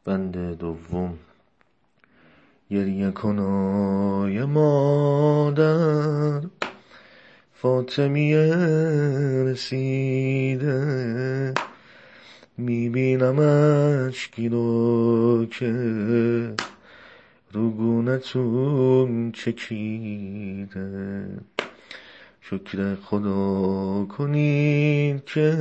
بند دوم. گریه کنای مادر فاطمیه رسیده، میبینم اشکی رو که روگونتون چکیده. شکر خدا کنید که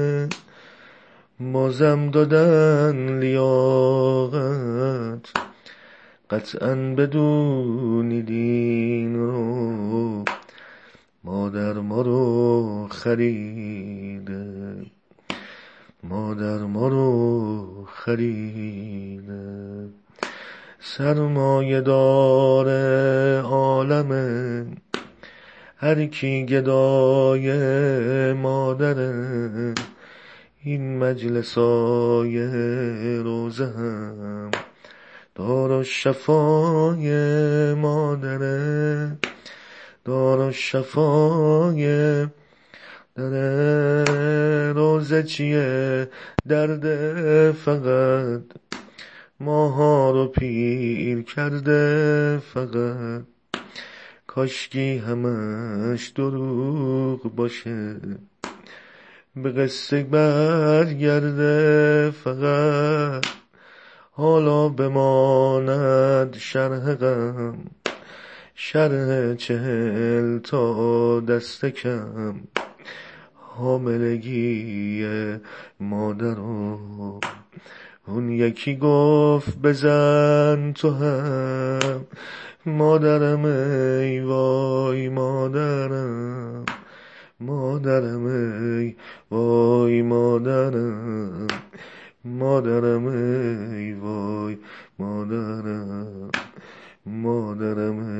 بازم دادن لیاقت، قطعاً بدونید این رو مادر ما رو خریده، مادر ما رو خریده. سرمایه دار عالمه، هر کی گدای مادره، این مجلسای روزه هم دارالشفای مادره، دارالشفای دره. روزه چیه درد فقط، ماها رو پیر کرده فقط. کاشکی همش دروغ باشه، به قصه برگرده فقط. حالا بماند شرح غم، شرح 40 تا دست کم. حاملگی مادرو، اون یکی گفت بزن تو هم. مادرم ای وای مادرم، مادرم ای وای مادرم، مادرم ای وای مادرم، مادرم